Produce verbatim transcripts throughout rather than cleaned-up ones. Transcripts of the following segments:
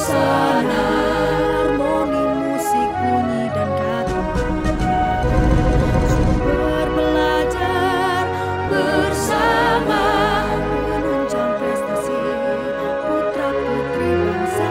suasana. Harmoni musik bunyi dan kata. Sumber belajar bersama, menunjang prestasi putra putri bangsa.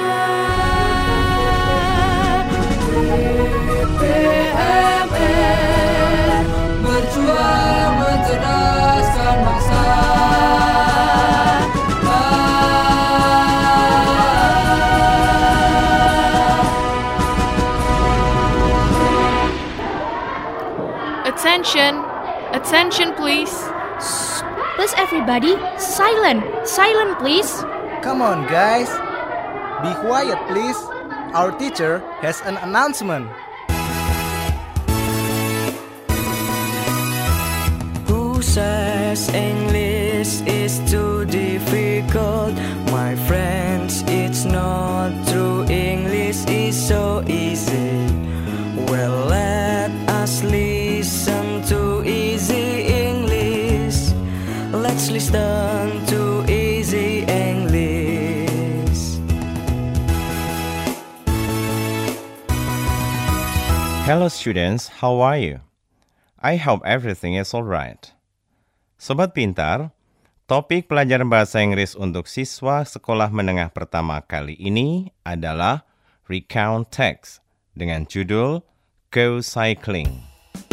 P M R berjuang mencerdaskan bangsa. Attention, attention please. Please everybody, silent, silent please. Come on, guys. Be quiet, please. Our teacher has an announcement. Who says English is too difficult? My friends, it's not true. English is so easy. Well, let us listen to easy English. Let's listen to easy English. Hello students, how are you? I hope everything is alright. Sobat Pintar, topik pelajaran bahasa Inggris untuk siswa sekolah menengah pertama kali ini adalah Recount Text dengan judul Go Cycling.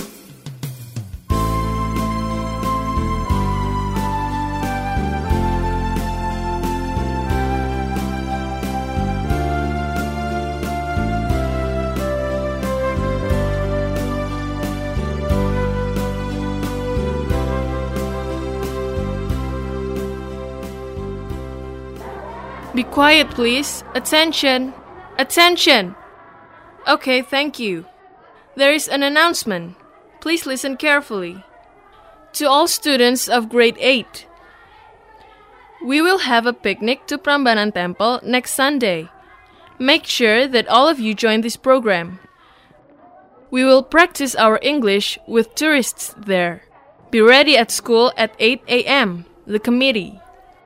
Be quiet, please. Attention. Attention. Okay, thank you. There is an announcement. Please listen carefully. To all students of grade eight, we will have a picnic to Prambanan Temple next Sunday. Make sure that all of you join this program. We will practice our English with tourists there. Be ready at school at eight a.m. The committee.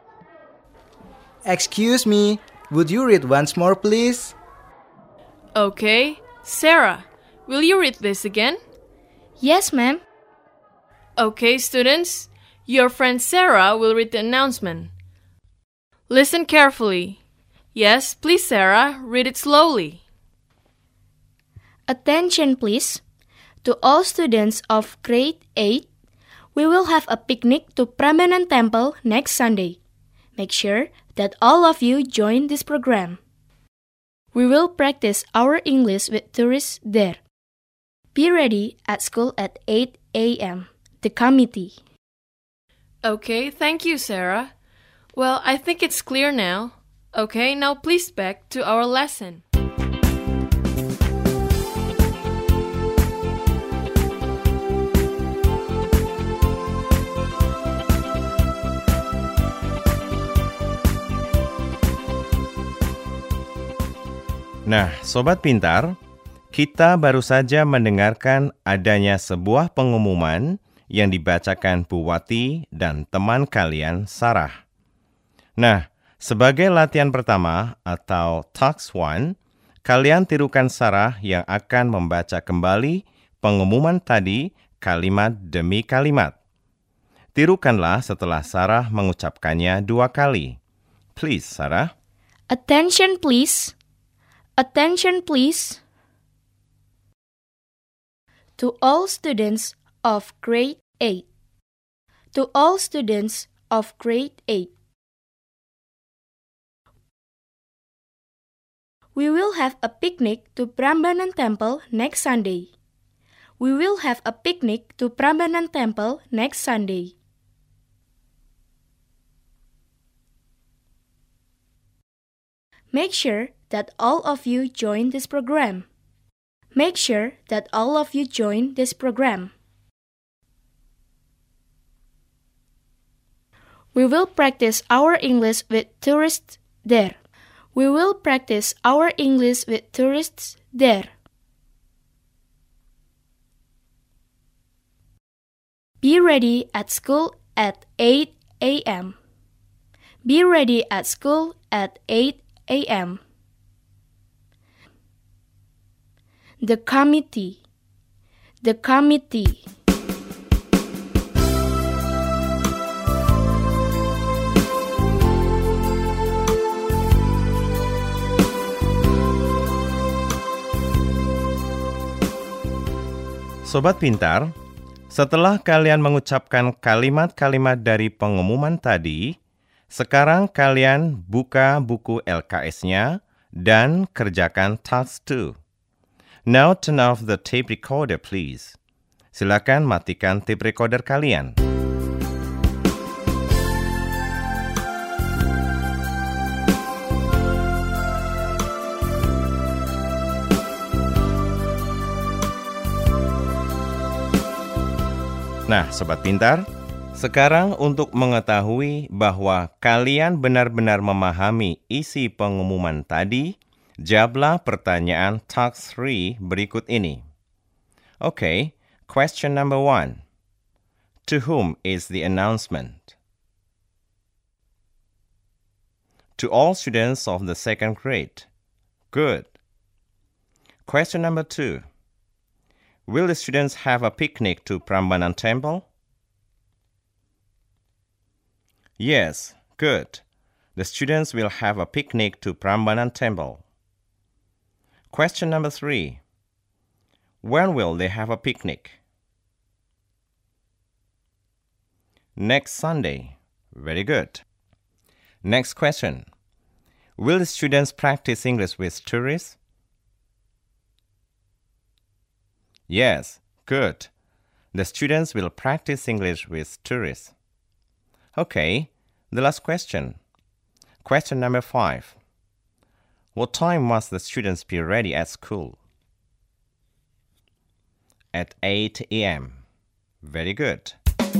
Excuse me, would you read once more, please? Okay. Sarah, will you read this again? Yes, ma'am. Okay, students. Your friend Sarah will read the announcement. Listen carefully. Yes, please, Sarah, read it slowly. Attention, please. To all students of grade eight, we will have a picnic to Prambanan Temple next Sunday. Make sure that all of you join this program. We will practice our English with tourists there. Be ready at school at eight a.m. The committee. Okay, thank you, Sarah. Well, I think it's clear now. Okay, now please back to our lesson. Nah, Sobat Pintar, kita baru saja mendengarkan adanya sebuah pengumuman yang dibacakan Bu Wati dan teman kalian, Sarah. Nah, sebagai latihan pertama atau Task one, kalian tirukan Sarah yang akan membaca kembali pengumuman tadi kalimat demi kalimat. Tirukanlah setelah Sarah mengucapkannya dua kali. Please, Sarah. Attention, please. Attention, please. To all students of grade eight. To all students of grade eight. We will have a picnic to Prambanan Temple next Sunday. We will have a picnic to Prambanan Temple next Sunday. Make sure that all of you join this program. Make sure that all of you join this program. We will practice our English with tourists there. We will practice our English with tourists there. Be ready at school at eight a.m. Be ready at school at eight a.m. The committee. The committee. Sobat Pintar, setelah kalian mengucapkan kalimat-kalimat dari pengumuman tadi, sekarang kalian buka buku L K S-nya dan kerjakan task two. Now turn off the tape recorder, please. Silakan matikan tape recorder kalian. Nah, Sobat Pintar, sekarang untuk mengetahui bahwa kalian benar-benar memahami isi pengumuman tadi, jawablah pertanyaan task three berikut ini. Okay, question number one. To whom is the announcement? To all students of the second grade. Good. Question number two. Will the students have a picnic to Prambanan Temple? Yes, good. The students will have a picnic to Prambanan Temple. Question number three. When will they have a picnic? Next Sunday. Very good. Next question. Will the students practice English with tourists? Yes, good. The students will practice English with tourists. Okay, the last question. Question number five. What time must the students be ready at school? At eight a.m. Very good.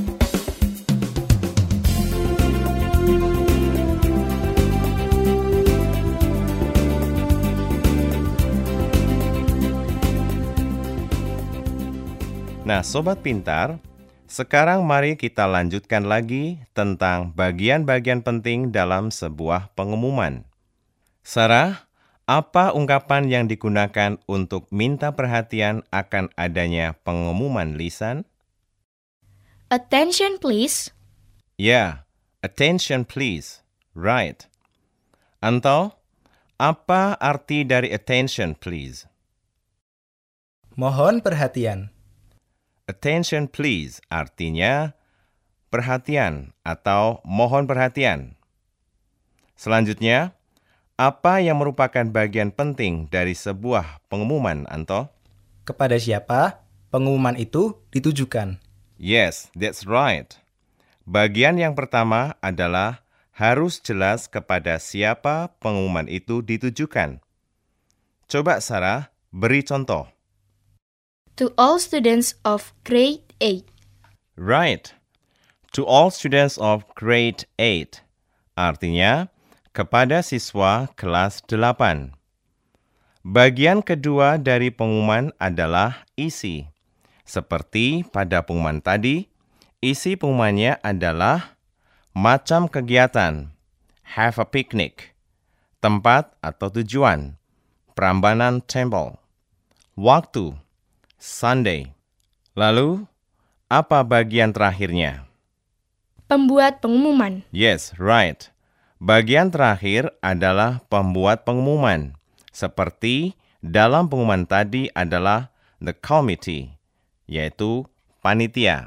Nah, Sobat Pintar, sekarang mari kita lanjutkan lagi tentang bagian-bagian penting dalam sebuah pengumuman. Sarah, apa ungkapan yang digunakan untuk minta perhatian akan adanya pengumuman lisan? Attention please. Ya, attention please. Right. Anto, apa arti dari attention please? Mohon perhatian. Attention please artinya perhatian atau mohon perhatian. Selanjutnya, apa yang merupakan bagian penting dari sebuah pengumuman, Anto? Kepada siapa pengumuman itu ditujukan? Yes, that's right. Bagian yang pertama adalah harus jelas kepada siapa pengumuman itu ditujukan. Coba Sarah, beri contoh. To all students of grade eight. Right. To all students of grade eight. Artinya, kepada siswa kelas delapan. Bagian kedua dari pengumuman adalah isi. Seperti pada pengumuman tadi, isi pengumumannya adalah macam kegiatan, have a picnic, tempat atau tujuan, Prambanan Temple, waktu, Sunday. Lalu, apa bagian terakhirnya? Pembuat pengumuman. Yes, right. Bagian terakhir adalah pembuat pengumuman. Seperti dalam pengumuman tadi adalah the committee, yaitu panitia.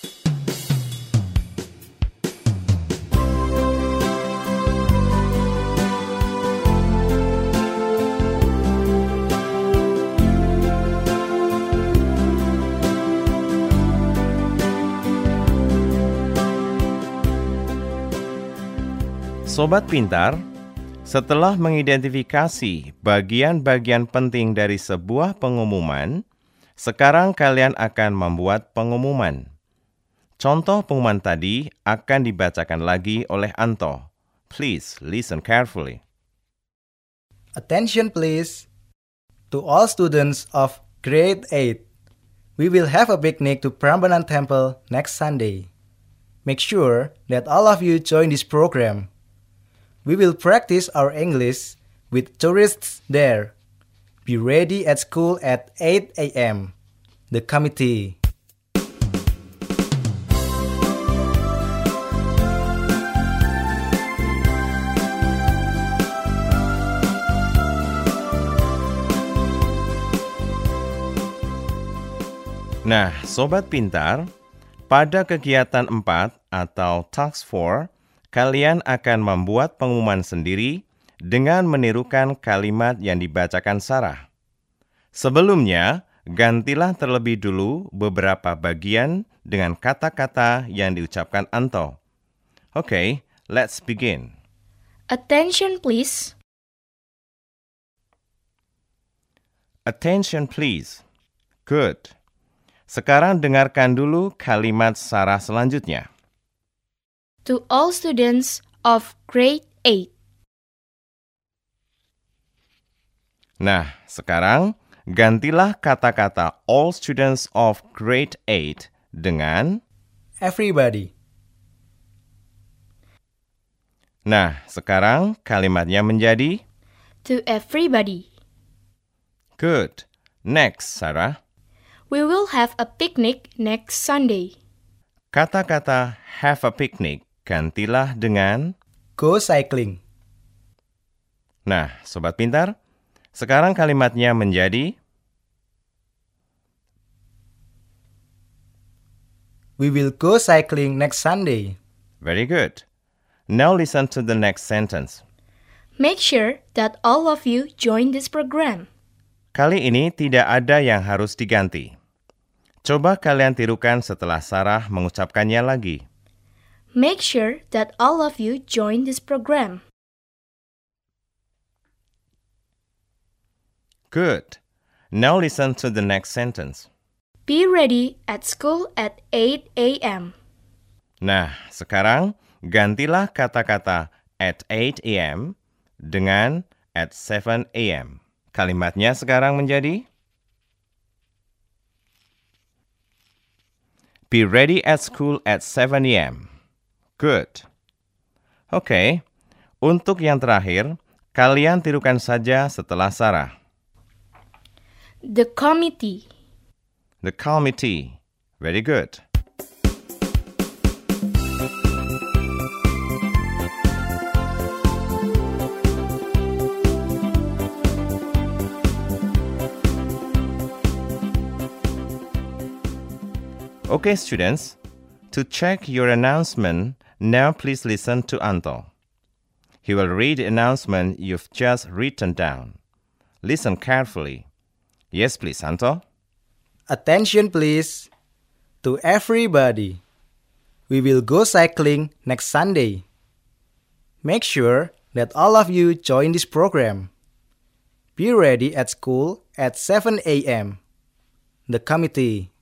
Sobat Pintar, setelah mengidentifikasi bagian-bagian penting dari sebuah pengumuman, sekarang kalian akan membuat pengumuman. Contoh pengumuman tadi akan dibacakan lagi oleh Anto. Please listen carefully. Attention please. To all students of grade eight, we will have a picnic to Prambanan Temple next Sunday. Make sure that all of you join this program. We will practice our English with tourists there. Be ready at school at eight a.m. The committee. Nah, Sobat Pintar, pada kegiatan empat atau task four, kalian akan membuat pengumuman sendiri dengan menirukan kalimat yang dibacakan Sarah. Sebelumnya, gantilah terlebih dulu beberapa bagian dengan kata-kata yang diucapkan Anto. Okay, let's begin. Attention please. Attention please. Good. Sekarang dengarkan dulu kalimat Sarah selanjutnya. To all students of grade eight. Nah, sekarang gantilah kata-kata all students of grade eight dengan Everybody. Nah, sekarang kalimatnya menjadi To everybody. good. Next, Sarah. We will have a picnic next Sunday. Kata-kata have a picnic gantilah dengan Go cycling. Nah, Sobat Pintar, sekarang kalimatnya menjadi We will go cycling next Sunday. very good. Now listen to the next sentence. Make sure that all of you join this program. Kali ini tidak ada yang harus diganti. Coba kalian tirukan setelah Sarah mengucapkannya lagi. Make sure that all of you join this program. Good. Now listen to the next sentence. Be ready at school at eight a.m. Nah, sekarang gantilah kata-kata at eight a.m. dengan at seven a.m. Kalimatnya sekarang menjadi Be ready at school at seven a.m. Good. Oke, okay. Untuk yang terakhir, kalian tirukan saja setelah Sarah. The committee. The committee. Very good. Okay, students, to check your announcement, now please listen to Anto. He will read the announcement you've just written down. Listen carefully. Yes, please, Anto. Attention please. To everybody. We will go cycling next Sunday. Make sure that all of you join this program. Be ready at school at seven a.m. The committee.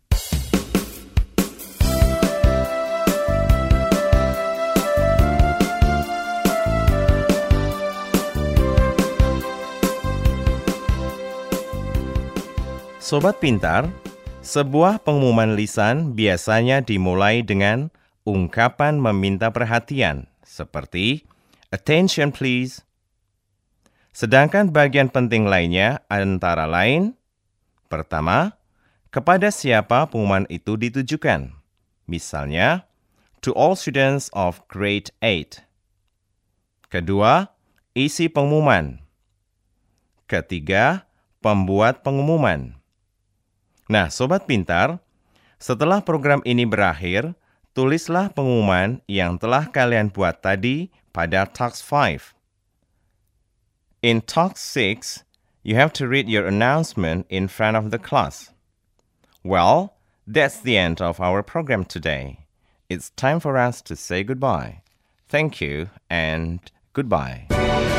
Sobat Pintar, sebuah pengumuman lisan biasanya dimulai dengan ungkapan meminta perhatian, seperti attention please. Sedangkan bagian penting lainnya antara lain, pertama, kepada siapa pengumuman itu ditujukan. Misalnya, to all students of grade eight. Kedua, isi pengumuman. Ketiga, pembuat pengumuman. Nah, Sobat Pintar, setelah program ini berakhir, tulislah pengumuman yang telah kalian buat tadi pada task five. In task six, you have to read your announcement in front of the class. Well, that's the end of our program today. It's time for us to say goodbye. Thank you and goodbye.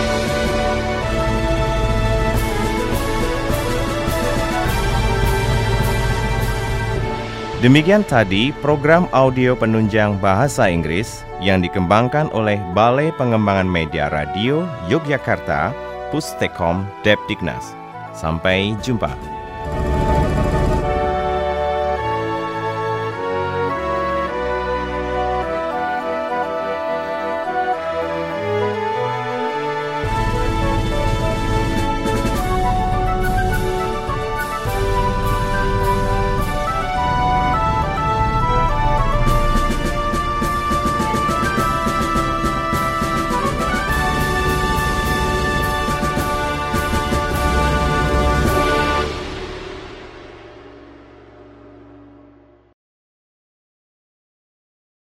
Demikian tadi program audio penunjang bahasa Inggris yang dikembangkan oleh Balai Pengembangan Media Radio Yogyakarta, Pustekom Depdiknas. Sampai jumpa.